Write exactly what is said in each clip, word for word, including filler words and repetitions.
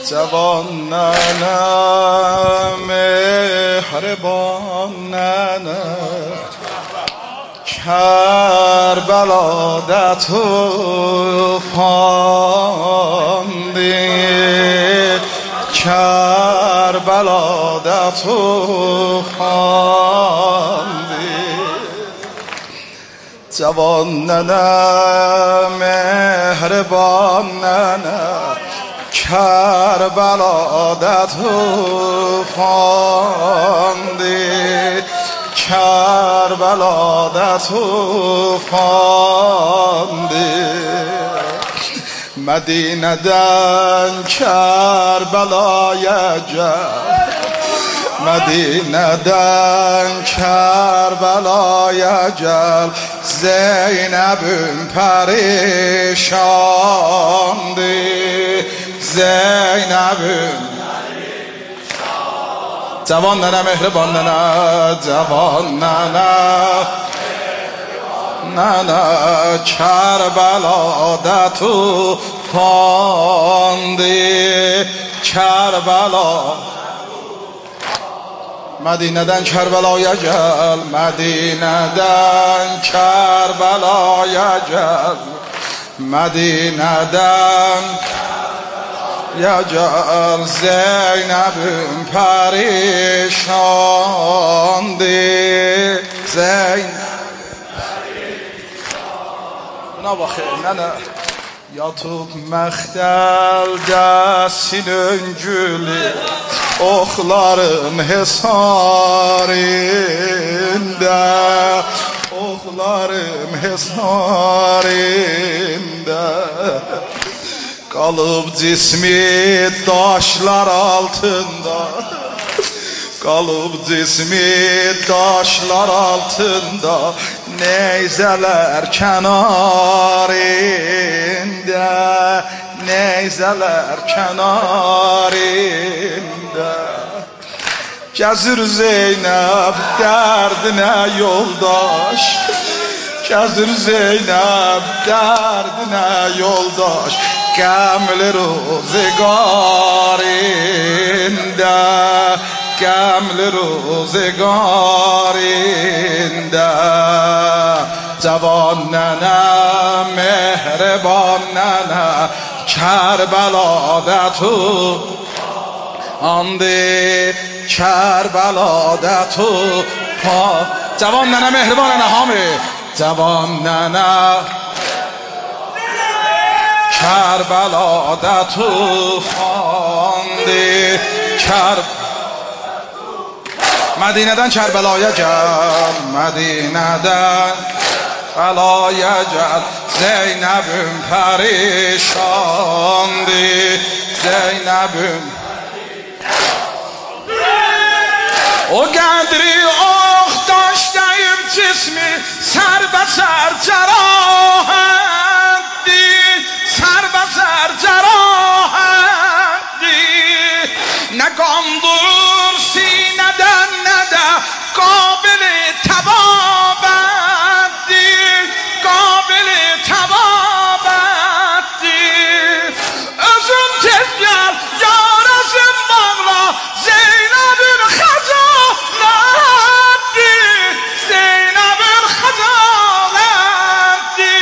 جوان ننه مهربان ننه کربلا در طوفان دی کربلا در طوفان دی جوان ننه مهربان ننه کربلا در طوفان دی کربلا در طوفان دی مدینه دن کربلای جل مدینه دن کربلای جل زینب پریشان دی زینب جوان ننه مهربان ننه جوان ننه ننه کربلا در طوفان دی کربلا مدینه دن کربلای جل مدینه دن کربلای جل مدینه دن یا جل زینب پریشان دی زینب نه بخیر نه نه yatıp məxdəldə sinöngülü oxların hesarində oxların hesarində qalıb cismi daşlar altında qalıb cismi daşlar altında neyzələr kənarində neyzələr kənarında gəzir Zeynəb dərdinə yoldaş gəzir Zeynəb dərdinə yoldaş qəmli rozegarində qəmli rozegarində cavan nənə mehriban nənə Kərbəlada tufandı Kərbəlada tufan cavan nənə mehriban nənə Hami cavan nənə Kərbəlada tufandı Kərb Mədinədən Kərbəlaya gəl Mədinədən Kərbalaya gəl Zeynəbim pərişandı Zeynəbim O qədri ox daşdayım cismi Sərbəsər cərahətdi Sərbəsər cərahətdi Nə qandır sinədən nə də Qabili təbabətdi Qabili təbabətdi Özün tez gəl yarəsin bağla Zeynəbin xəcalətdi Zeynəbin xəcalətdi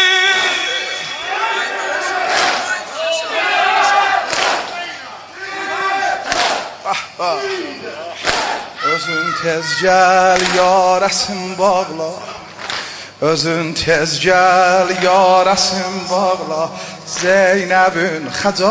Özün tez gəl yarəsin bağla Özün tez gəl yarəsin bağla Zeynəbin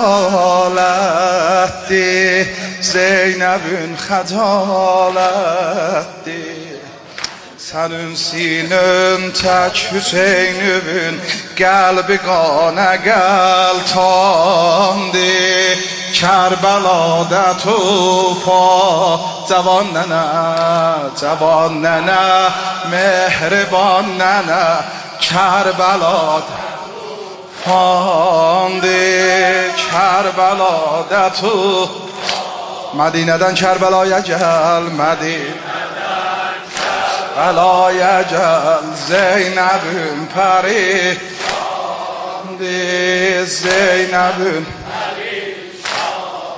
xəcalətdi Zeynəbin xəcalətdi Sənin sinün tək Hüseynüvün Qəlbi qanə qəltandı Kərbəlada tufan Cavan nənə, cavan nənə Mehriban nənə Kərbəlada tufandı Kərbəlada tufan Mədinədən Kərbəlaya gəl Mədinədən Kərbəlaya gəl Zeynəbim pərişandı Zeynəbim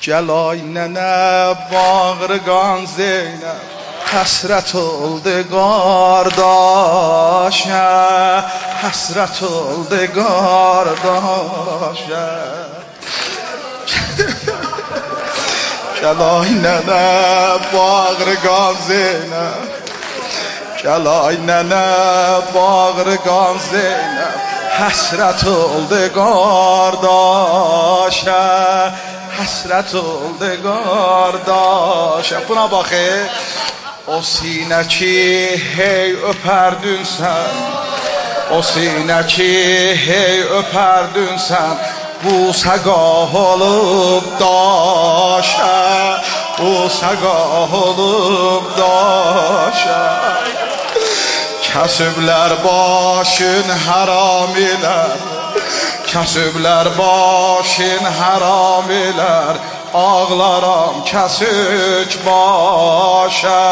Gəlay nənə bağırgan Zeynəb, həsrət oldu qardaşa, həsrət oldu qardaşa. Gəlay nənə bağırgan Zeynəb, gəlay nənə bağırgan Zeynəb, həsrət oldu qardaşa, həsrət oldu qardaşa. Buna baxı, o sinə ki hey öpərdün sən, o sinə ki hey öpərdün sən, bu səqah olub daşa, bu səqah olub daşa. Kəsiblər başın haram ilər, kəsiblər başın haram ilər, ağlaram kəsik başa,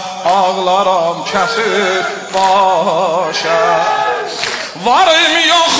ağlaram kəsik başa. Varım yox